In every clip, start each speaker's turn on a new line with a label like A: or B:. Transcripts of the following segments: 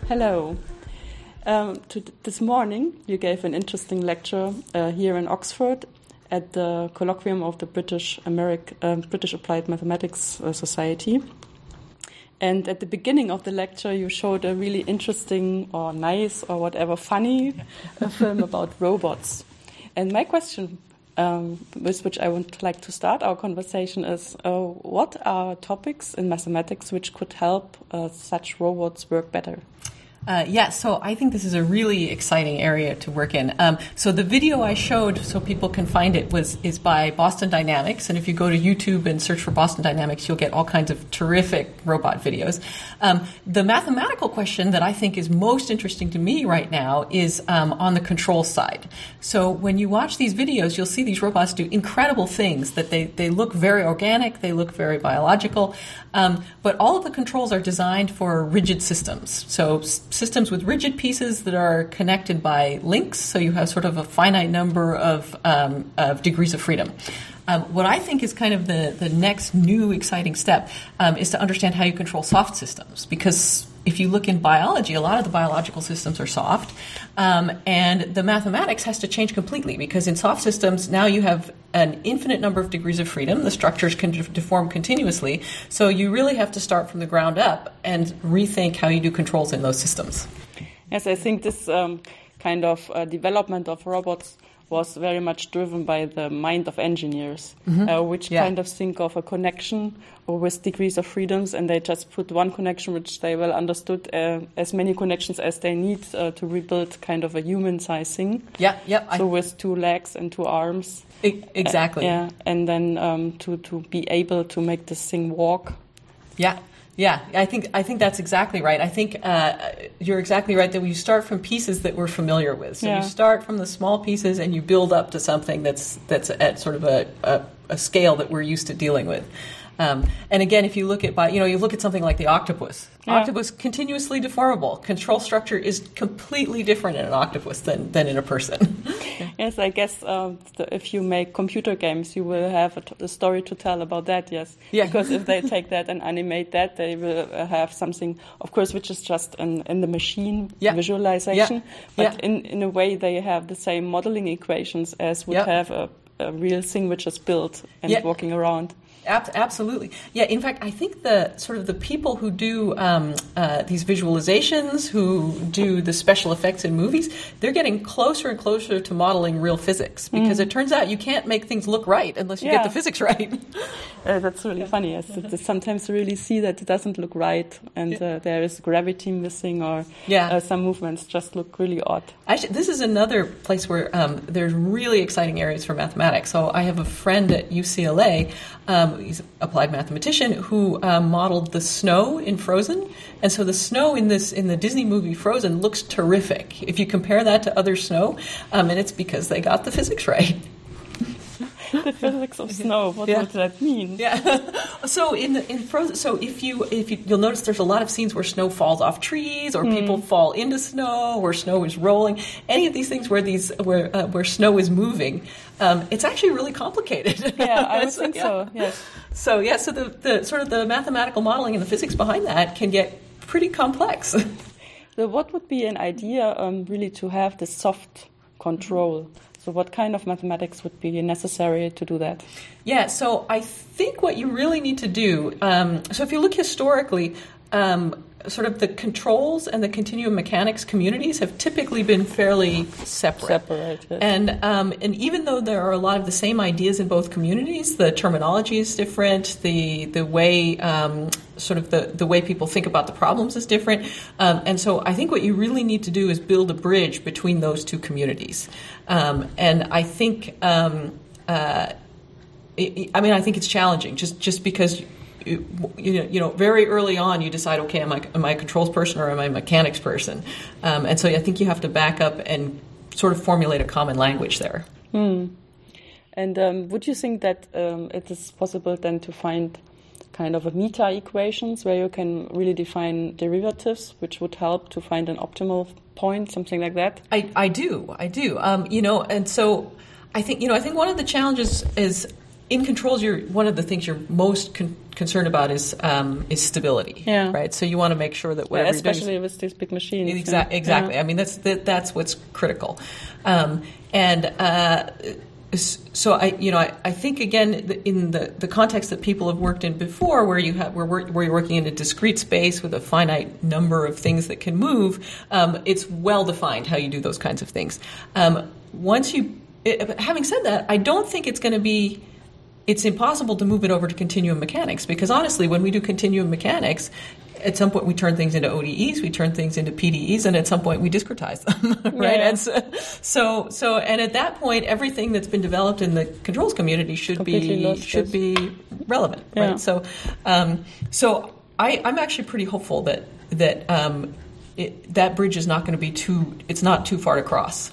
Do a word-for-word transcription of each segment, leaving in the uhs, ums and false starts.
A: Hello. Um, to, this morning you gave an interesting lecture uh, here in Oxford at the colloquium of the British Americ- uh, British Applied Mathematics uh, Society. And at the beginning of the lecture you showed a really interesting or nice or whatever funny uh, film about robots. And my question um, with which I would like to start our conversation is uh, what are topics in mathematics which could help uh, such robots work better?
B: Uh, yeah, so I think this is a really exciting area to work in. Um, so the video I showed, so people can find it, was is by Boston Dynamics. And if you go to YouTube and search for Boston Dynamics, you'll get all kinds of terrific robot videos. Um, the mathematical question that I think is most interesting to me right now is um, on the control side. So when you watch these videos, you'll see these robots do incredible things, that they, they look very organic, they look very biological, um, but all of the controls are designed for rigid systems. So systems with rigid pieces that are connected by links, so you have sort of a finite number of, um, of degrees of freedom. Um, what I think is kind of the, the next new exciting step um, is to understand how you control soft systems, because if you look in biology, a lot of the biological systems are soft, um, and the mathematics has to change completely, because in soft systems, now you have an infinite number of degrees of freedom. The structures can deform continuously, so you really have to start from the ground up and rethink how you do controls in those systems.
A: Yes, I think this um, kind of uh, development of robots was very much driven by the mind of engineers, mm-hmm. uh, which yeah. kind of think of a connection or with degrees of freedoms, and they just put one connection which they well understood uh, as many connections as they need uh, to rebuild kind of a human-sized thing.
B: Yeah, yeah.
A: So
B: I...
A: with two legs and two arms.
B: I- exactly.
A: Uh, yeah, and then um, to, to be able to make this thing walk.
B: Yeah. Yeah, I think I think that's exactly right. I think uh, you're exactly right that we start from pieces that we're familiar with. So yeah. you start from the small pieces and you build up to something that's that's at sort of a, a, a scale that we're used to dealing with. Um, and again, if you look at, you know, you look at something like the octopus. Yeah. Octopus, continuously deformable. Control structure is completely different in an octopus than, than in a person.
A: Yes, I guess uh, the, if you make computer games, you will have a, t- a story to tell about that, yes.
B: Yeah.
A: Because if they take that and animate that, they will uh, have something, of course, which is just in, in the machine
B: yeah.
A: visualization.
B: Yeah.
A: But
B: yeah.
A: in, in a way, they have the same modeling equations as would
B: yeah.
A: have a, a real thing which is built and
B: yeah.
A: walking around.
B: Absolutely. Yeah, in fact, I think the sort of the people who do um, uh, these visualizations, who do the special effects in movies, they're getting closer and closer to modeling real physics, because mm. it turns out you can't make things look right unless you
A: yeah.
B: get the physics right.
A: uh, that's really funny. Yes. It, sometimes you really see that it doesn't look right, and uh, there is gravity missing, or
B: yeah.
A: uh, some movements just look really odd.
B: Actually, this is another place where um, there's really exciting areas for mathematics. So I have a friend at U C L A, um, he's an applied mathematician, who um, modeled the snow in Frozen. And so the snow in this in the Disney movie Frozen looks terrific if you compare that to other snow, um, and it's because they got the physics right.
A: The physics of snow. What
B: yeah.
A: would that mean?
B: Yeah. So in the, in Frozen, so if you if you, you'll notice there's a lot of scenes where snow falls off trees, or mm. people fall into snow, or snow is rolling. Any of these things where these where uh, where snow is moving, um, it's actually really complicated.
A: Yeah, I would
B: so,
A: think
B: yeah.
A: so. Yes.
B: So yeah, so the, the sort of the mathematical modeling and the physics behind that can get pretty complex.
A: So what would be an idea, um, really, to have this soft control? So what kind of mathematics would be necessary to do that?
B: Yeah, so I think what you really need to do, um, so if you look historically, um, sort of the controls and the continuum mechanics communities have typically been fairly separate.
A: Separated.
B: And um, and even though there are a lot of the same ideas in both communities, the terminology is different, the the way um, sort of the, the way people think about the problems is different. Um, and so I think what you really need to do is build a bridge between those two communities. Um, and I think, um, uh, it, I mean, I think it's challenging just, just because You, you know, you know, very early on, you decide, okay, am I, am I a controls person or am I a mechanics person? Um, and so I think you have to back up and sort of formulate a common language there.
A: Hmm. And um, would you think that um, it is possible then to find kind of a meta equations where you can really define derivatives, which would help to find an optimal point, something like that?
B: I, I do, I do. Um, you know, and so I think, you know, I think one of the challenges is in controls, you're one of the things you're most con- concerned about is um, is stability,
A: yeah.
B: right? So you want to make sure that whatever
A: yeah, especially
B: you're doing,
A: with these big machines.
B: Exa-
A: yeah.
B: Exactly.
A: Yeah.
B: I mean, that's that, that's what's critical, um, and. Uh, So I, you know, I, I think again in the, the context that people have worked in before, where you have where, where you're working in a discrete space with a finite number of things that can move, um, it's well defined how you do those kinds of things. Um, once you, it, having said that, I don't think it's going to be. It's impossible to move it over to continuum mechanics because honestly, when we do continuum mechanics, at some point we turn things into O D Es, we turn things into P D Es, and at some point we discretize them, right?
A: Yeah.
B: And so, so, so, and at that point, everything that's been developed in the controls community should
A: Completely
B: be
A: lost
B: should
A: it.
B: be relevant,
A: Yeah.
B: right? So, um, so I, I'm actually pretty hopeful that that um, it, that bridge is not going to be too. It's not too far to cross.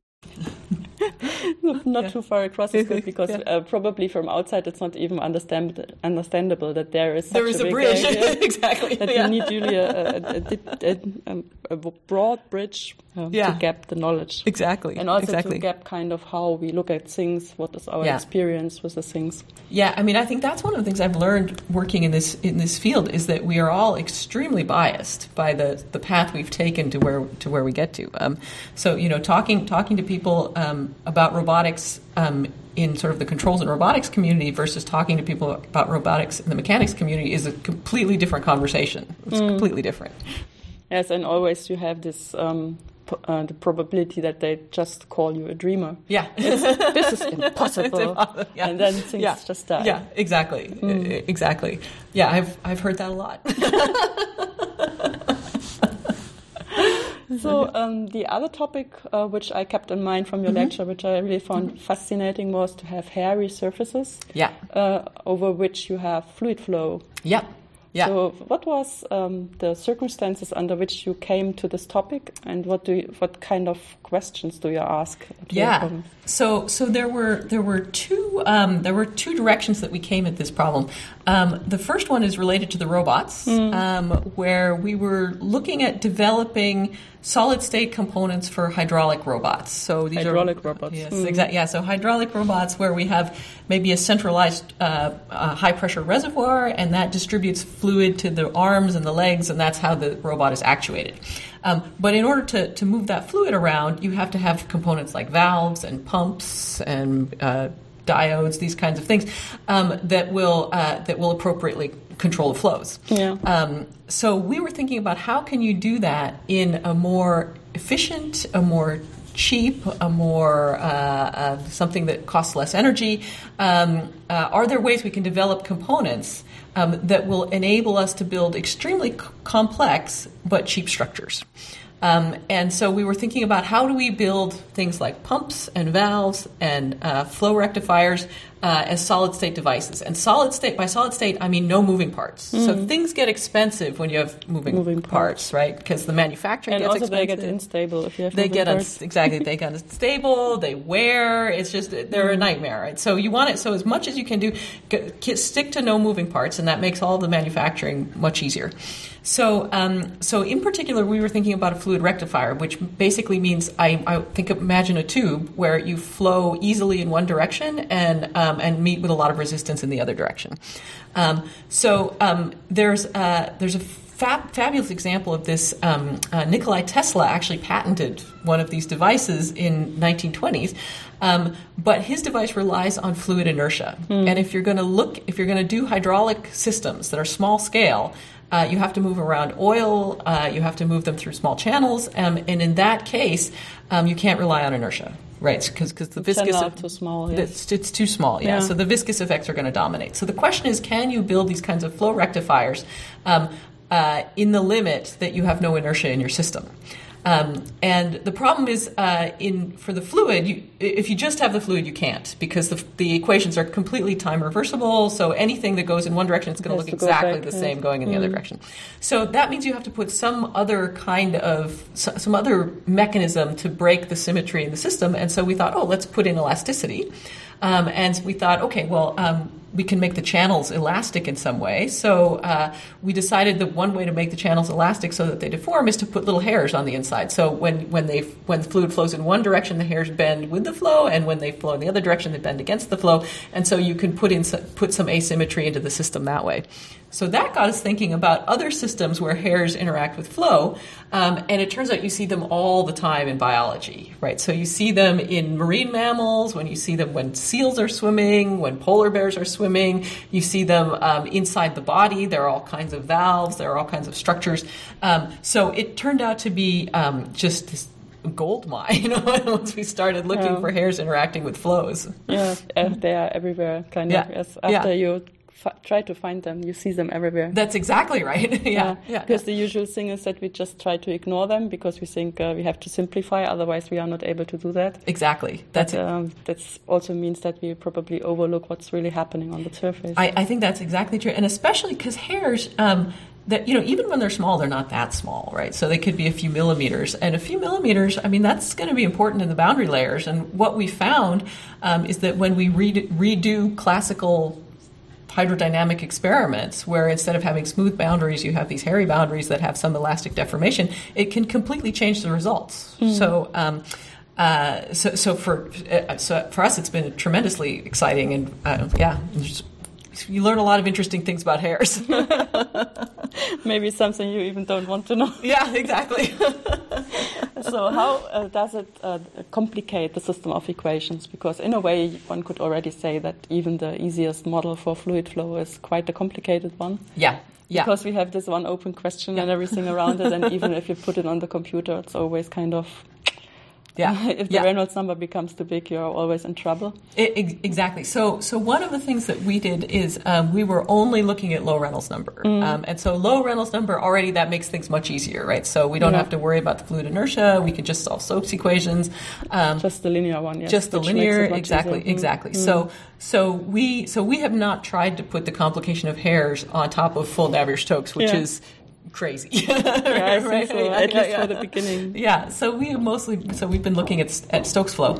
A: Not
B: Yeah.
A: too far across is good because
B: Yeah.
A: uh, probably from outside it's not even understand, understandable that there is such
B: There is a,
A: big
B: bridge,
A: area
B: exactly.
A: that
B: yeah.
A: you need really a, a, a, a, a, a broad bridge um,
B: Yeah.
A: to gap the knowledge.
B: Exactly.
A: And also
B: exactly.
A: to gap kind of how we look at things, what is our
B: Yeah.
A: experience with the things.
B: Yeah, I mean, I think that's one of the things I've learned working in this in this field is that we are all extremely biased by the, the path we've taken to where to where we get to. Um, so, you know, talking talking to people um, about robotics um, in sort of the controls and robotics community versus talking to people about robotics in the mechanics community is a completely different conversation. It's
A: Mm.
B: completely different.
A: Yes, and always you have this um, p- uh, the probability that they just call you a dreamer.
B: Yeah.
A: It's, this is impossible.
B: It's impossible, yeah.
A: And then things
B: Yeah.
A: just die.
B: Yeah, exactly.
A: Mm.
B: E- Exactly. Yeah, I've I've heard that a lot.
A: So um, the other topic uh, which I kept in mind from your
B: Mm-hmm.
A: lecture, which I really found mm-hmm. fascinating, was to have hairy surfaces
B: Yeah.
A: uh, over which you have fluid flow.
B: Yeah. Yeah.
A: So what was um, the circumstances under which you came to this topic, and what do you, what kind of questions do you ask? to your
B: Yeah.
A: problems?
B: So so there were there were two um, there were two directions that we came at this problem. Um, the first one is related to the robots,
A: Mm.
B: um, where we were looking at developing solid state components for hydraulic robots. So these
A: Hydraulic
B: are,
A: robots.
B: Yes,
A: Mm.
B: exactly. Yeah. So hydraulic robots where we have maybe a centralized uh, uh, high pressure reservoir, and that distributes fluid to the arms and the legs, and that's how the robot is actuated. Um, but in order to, to move that fluid around, you have to have components like valves and pumps and uh, diodes, these kinds of things um, that will uh, that will appropriately control the flows.
A: Yeah.
B: Um, so we were thinking about how can you do that in a more efficient, a more cheap, a more uh, uh, something that costs less energy. Um, uh, are there ways we can develop components um, that will enable us to build extremely c- complex but cheap structures? Um, and so we were thinking about how do we build things like pumps and valves and uh, flow rectifiers uh, as solid-state devices. And solid state, by solid state, I mean no moving parts. Mm. So things get expensive when you have moving,
A: Moving
B: parts,
A: parts.
B: right? Because the manufacturing
A: And
B: gets
A: also
B: expensive.
A: they get unstable if you have
B: They
A: moving
B: get un-
A: parts.
B: exactly. They get unstable. They wear. It's just they're a nightmare. Right? So you want it. So as much as you can do, g- stick to no moving parts, and that makes all the manufacturing much easier. So, um, so in particular, we were thinking about a fluid rectifier, which basically means I, I think imagine a tube where you flow easily in one direction and um, and meet with a lot of resistance in the other direction. Um, so um, there's uh, there's a Fab, fabulous example of this. Um, uh, Nikolai Tesla actually patented one of these devices in nineteen twenties, um, but his device relies on fluid inertia. Mm. And if you're going to look, if you're going to do hydraulic systems that are small scale, uh, you have to move around oil, uh, you have to move them through small channels, um, and in that case, um, you can't rely on inertia. Right, because the viscous
A: It's too small. Yes.
B: It's, it's too small. Yeah.
A: yeah.
B: So the viscous effects are going to dominate. So the question is, can you build these kinds of flow rectifiers um, uh, in the limit that you have no inertia in your system? Um, and the problem is, uh, in for the fluid, you, if you just have the fluid, you can't, because the, the equations are completely time reversible. So anything that goes in one direction is going to look exactly the same going in the mm. other direction. So that means you have to put some other kind of some other mechanism to break the symmetry in the system. And so we thought, oh, let's put in elasticity. Um, and we thought, okay, well, um, we can make the channels elastic in some way. So uh, we decided that one way to make the channels elastic so that they deform is to put little hairs on the inside. So when when they when the fluid flows in one direction, the hairs bend with the flow, and when they flow in the other direction, they bend against the flow. And so you can put in put some asymmetry into the system that way. So that got us thinking about other systems where hairs interact with flow, um, and it turns out you see them all the time in biology, right? So you see them in marine mammals, when you see them when seals are swimming, when polar bears are swimming, you see them um, inside the body. There are all kinds of valves, there are all kinds of structures. Um, so it turned out to be um, just this gold mine, you know, once we started looking yeah. for hairs interacting with flows.
A: Yeah, they are everywhere, kind
B: yeah.
A: of. Yes, after
B: yeah.
A: you F- try to find them, you see them everywhere.
B: That's exactly right. yeah, yeah,
A: yeah. Because yeah. the usual thing is that we just try to ignore them because we think uh, we have to simplify, otherwise we are not able to do that.
B: Exactly. That's
A: but, um, that's also means that we probably overlook what's really happening on the surface.
B: I, I think that's exactly true, and especially because hairs. Um, That, you know, even when they're small, they're not that small, right? So they could be a few millimeters. And a few millimeters, I mean, that's going to be important in the boundary layers. And what we found um, is that when we redo, redo classical hydrodynamic experiments, where instead of having smooth boundaries, you have these hairy boundaries that have some elastic deformation, it can completely change the results. Mm. So, um, uh, so, so for uh, so for us, it's been tremendously exciting, and uh, yeah. Just, you learn a lot of interesting things about hairs.
A: Maybe something you even don't want to know.
B: Yeah, exactly.
A: So how uh, does it uh, complicate the system of equations? Because in a way, one could already say that even the easiest model for fluid flow is quite a complicated one.
B: Yeah. Yeah.
A: Because we have this one open question yeah. and everything around it, and even if you put it on the computer, it's always kind of...
B: Yeah.
A: If the
B: yeah.
A: Reynolds number becomes too big, you're always in trouble.
B: It, exactly. So, so one of the things that we did is um, we were only looking at low Reynolds number, mm. um, and so low Reynolds number already that makes things much easier, right? So we don't yeah. have to worry about the fluid inertia. We can just solve Stokes equations.
A: Um, just the linear one, yes.
B: Just the linear, exactly,
A: easier.
B: exactly.
A: Mm.
B: So, so we, so we have not tried to put the complication of hairs on top of full Navier-Stokes, which
A: yeah.
B: is crazy.
A: yeah, I think
B: right?
A: so,
B: yeah,
A: at
B: yeah,
A: least
B: yeah.
A: for the beginning.
B: Yeah, so we have mostly, so we've been looking at, at Stokes flow.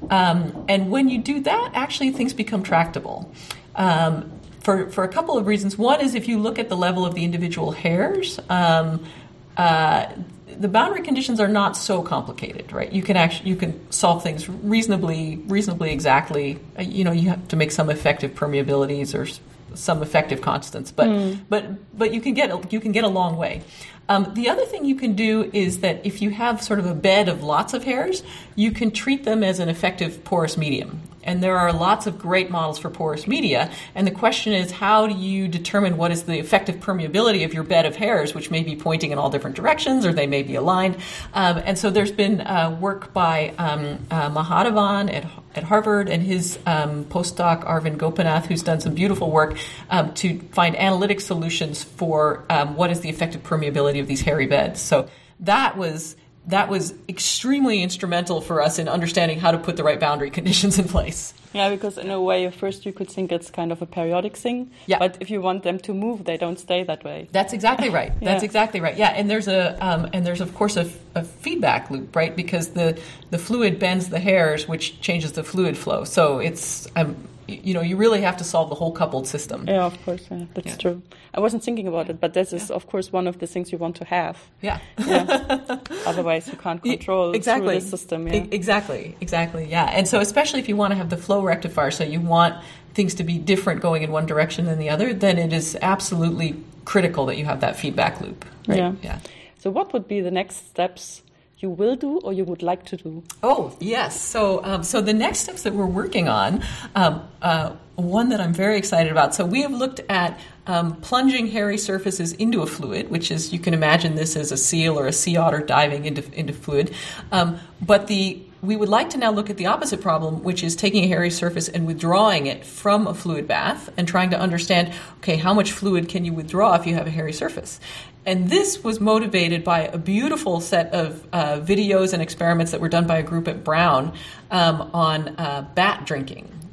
B: Um, and when you do that, actually things become tractable. Um, for, for a couple of reasons. One is if you look at the level of the individual hairs, um, uh, the boundary conditions are not so complicated, right? You can actually you can solve things reasonably reasonably exactly. You know, you have to make some effective permeabilities or some effective constants, but mm. but but you can get you can get a long way. Um, the other thing you can do is that if you have sort of a bed of lots of hairs, you can treat them as an effective porous medium. And there are lots of great models for porous media. And the question is, how do you determine what is the effective permeability of your bed of hairs, which may be pointing in all different directions or they may be aligned? Um, and so there's been uh, work by um, uh, Mahadevan at, at Harvard and his um, postdoc Arvind Gopinath, who's done some beautiful work um, to find analytic solutions for um, what is the effective permeability of these hairy beds. So that was... That was extremely instrumental for us in understanding how to put the right boundary conditions in place.
A: Yeah, because in a way, at first you could think it's kind of a periodic thing.
B: Yeah.
A: But if you want them to move, they don't stay that way.
B: That's exactly right.
A: yeah.
B: That's exactly right. Yeah, and there's a um, and there's of course a, a feedback loop, right? Because the the fluid bends the hairs, which changes the fluid flow. So it's um, you know, you really have to solve the whole coupled system.
A: Yeah, of course. Yeah, that's yeah. true. I wasn't thinking about it, but this is, yeah. of course, one of the things you want to have.
B: Yeah.
A: yeah. Otherwise, you can't control
B: exactly.
A: through the system. Yeah.
B: Exactly. Exactly. Yeah. And so, especially if you want to have the flow rectifier, so you want things to be different going in one direction than the other, then it is absolutely critical that you have that feedback loop. Right?
A: Yeah.
B: Yeah.
A: So, what would be the next steps you will do or you would like to do?
B: Oh, yes. So um, so the next steps that we're working on, um, uh, one that I'm very excited about. So we have looked at um, plunging hairy surfaces into a fluid, which is, you can imagine this as a seal or a sea otter diving into, into fluid. Um, but the we would like to now look at the opposite problem, which is taking a hairy surface and withdrawing it from a fluid bath and trying to understand, okay, how much fluid can you withdraw if you have a hairy surface? And this was motivated by a beautiful set of uh, videos and experiments that were done by a group at Brown um, on uh, bat drinking.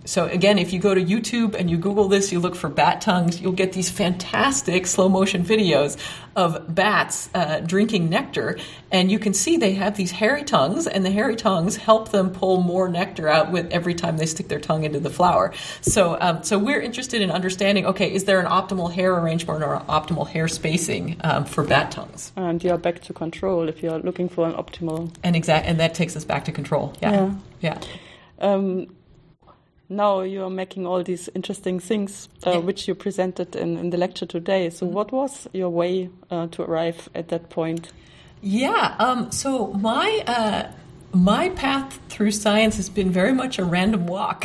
B: so again, if you go to YouTube and you Google this, you look for bat tongues, you'll get these fantastic slow motion videos of bats uh, drinking nectar. And you can see they have these hairy tongues, and the hairy tongues help them pull more nectar out with every time they stick their tongue into the flower. So, um, so we're interested in understanding, okay, is there an optimal hair arrangement or optimal hair spacing um, for bat tongues?
A: And you're back to control if you're looking for an optimal.
B: And exact, and that takes us back to control. Yeah, yeah.
A: yeah. Um, Now you're making all these interesting things, uh, yeah. which you presented in, in the lecture today. So mm-hmm. what was your way uh, to arrive at that point?
B: Yeah, um, so my uh, my path through science has been very much a random walk,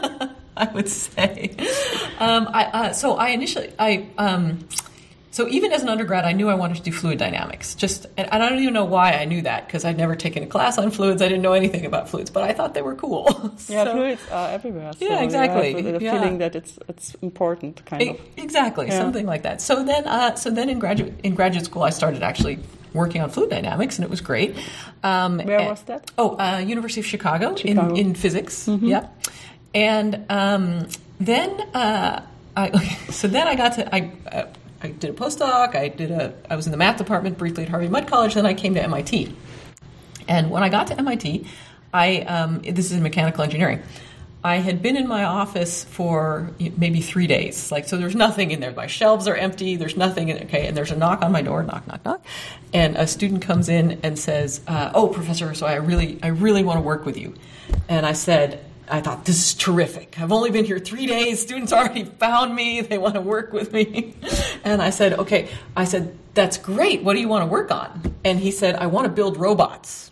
B: I would say. Um, I, uh, so I initially, I... Um, So even as an undergrad, I knew I wanted to do fluid dynamics. Just, and I don't even know why I knew that, because I'd never taken a class on fluids. I didn't know anything about fluids, but I thought they were cool.
A: Yeah,
B: so,
A: fluids are everywhere. So
B: yeah, exactly.
A: You have the
B: yeah.
A: feeling that it's it's important, kind
B: it,
A: of.
B: Exactly, yeah. something like that. So then, uh, so then in graduate in graduate school, I started actually working on fluid dynamics, and it was great. Um,
A: Where
B: and,
A: was that?
B: Oh, uh, University of Chicago,
A: Chicago.
B: in in physics.
A: Mm-hmm.
B: Yep. And um, then, uh, I okay, so then I got to I. Uh, I did a postdoc, I did a, I was in the math department briefly at Harvey Mudd College, then I came to M I T. And when I got to M I T, I, um, this is in mechanical engineering, I had been in my office for maybe three days. Like, so there's nothing in there. My shelves are empty, there's nothing in it, okay, and there's a knock on my door, knock, knock, knock. And a student comes in and says, uh, oh, professor, so I really, I really want to work with you. And I said, I thought, this is terrific. I've only been here three days. Students already found me. They want to work with me. And I said, okay. I said, that's great. What do you want to work on? And he said, I want to build robots.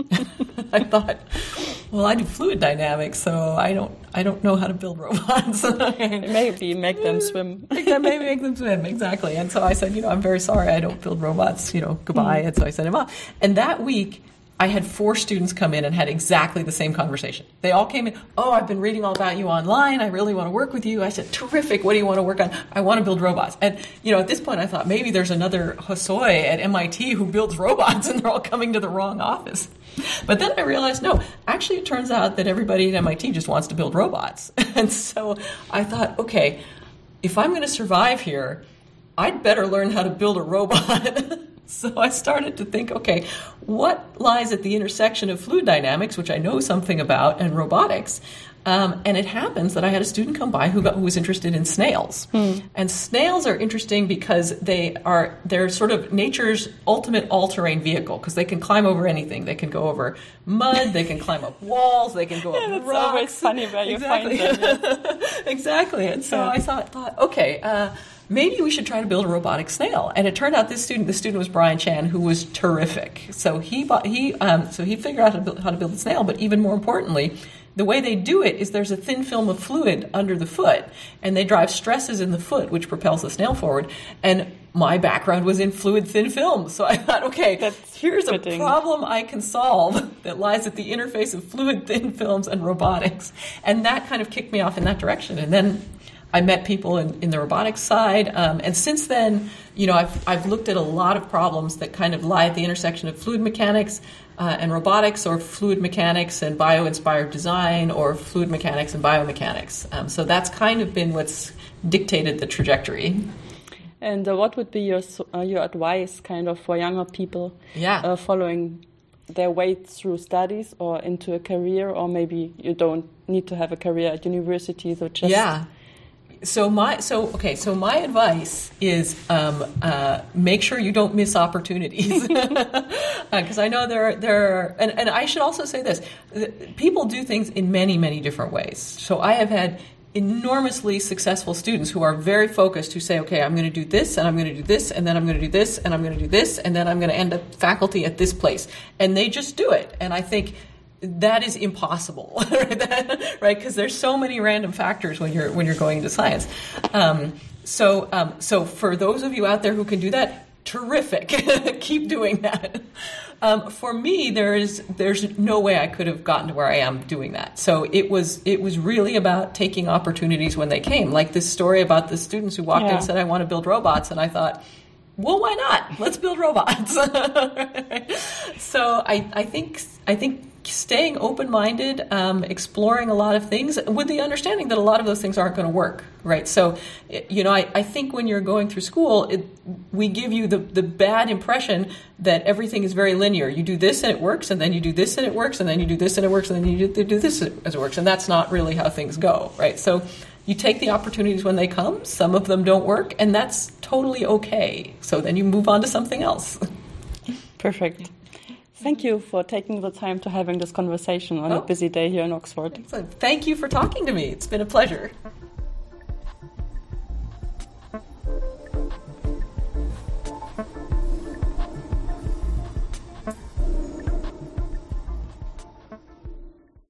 B: I thought, well, I do fluid dynamics, so I don't I don't know how to build robots.
A: Maybe make them swim.
B: Maybe make them swim, exactly. And so I said, you know, I'm very sorry I don't build robots, you know, goodbye. Mm. And so I sent him off. And that week, I had four students come in and had exactly the same conversation. They all came in, oh, I've been reading all about you online. I really want to work with you. I said, terrific. What do you want to work on? I want to build robots. And, you know, at this point I thought maybe there's another Hosoi at M I T who builds robots and they're all coming to the wrong office. But then I realized, no, actually it turns out that everybody at M I T just wants to build robots. And so I thought, okay, if I'm going to survive here, I'd better learn how to build a robot. So I started to think, okay, what lies at the intersection of fluid dynamics, which I know something about, and robotics? Um, and it happens that I had a student come by who, got, who was interested in snails. Hmm. And snails are interesting because they are they're sort of nature's ultimate all-terrain vehicle, because they can climb over anything. They can go over mud, they can climb up walls, they can go up
A: yeah, that's
B: rocks.
A: Always funny where you
B: exactly.
A: find them.
B: Exactly. And so
A: yeah.
B: I thought, thought okay, uh, maybe we should try to build a robotic snail. And it turned out this student, the student was Brian Chan, who was terrific. So he bought, he um, so he figured out how to, build, how to build the snail. But even more importantly, the way they do it is there's a thin film of fluid under the foot, and they drive stresses in the foot, which propels the snail forward. And my background was in fluid thin films, so I thought, okay,
A: That's
B: here's
A: fitting.
B: a problem I can solve that lies at the interface of fluid thin films and robotics. And that kind of kicked me off in that direction. And then I met people in, in the robotics side, um, and since then, you know, I've I've looked at a lot of problems that kind of lie at the intersection of fluid mechanics uh, and robotics, or fluid mechanics and bio-inspired design, or fluid mechanics and biomechanics. Um, so that's kind of been what's dictated the trajectory.
A: And uh, what would be your uh, your advice, kind of, for younger people
B: yeah.
A: uh, following their way through studies or into a career, or maybe you don't need to have a career at university, so just
B: yeah. So my so okay so my advice is um, uh, make sure you don't miss opportunities, because uh, I know there there are, and, and I should also say this: people do things in many many different ways. So I have had enormously successful students who are very focused, who say, okay, I'm going to do this, and I'm going to do this, and then I'm going to do this, and I'm going to do this, and then I'm going to end up faculty at this place, and they just do it. And I think that is impossible, right? Because there's so many random factors when you're when you're going into science. Um, so um, so for those of you out there who can do that, terrific, keep doing that. Um, for me, there is there's no way I could have gotten to where I am doing that. So it was it was really about taking opportunities when they came. Like this story about the students who walked yeah. in and said, I want to build robots, and I thought, well, why not? Let's build robots. So I, I think I think staying open-minded, um, exploring a lot of things with the understanding that a lot of those things aren't going to work, right? So, you know, I, I think when you're going through school, it, we give you the, the bad impression that everything is very linear. You do this and it works, and then you do this and it works, and then you do this and it works, and then you do, do this as it works. And that's not really how things go, right? So you take the opportunities when they come. Some of them don't work, and that's totally okay. So then you move on to something else.
A: Perfect. Thank you for taking the time to having this conversation on
B: oh.
A: a busy day here in Oxford.
B: Excellent. Thank you for talking to me. It's been a pleasure.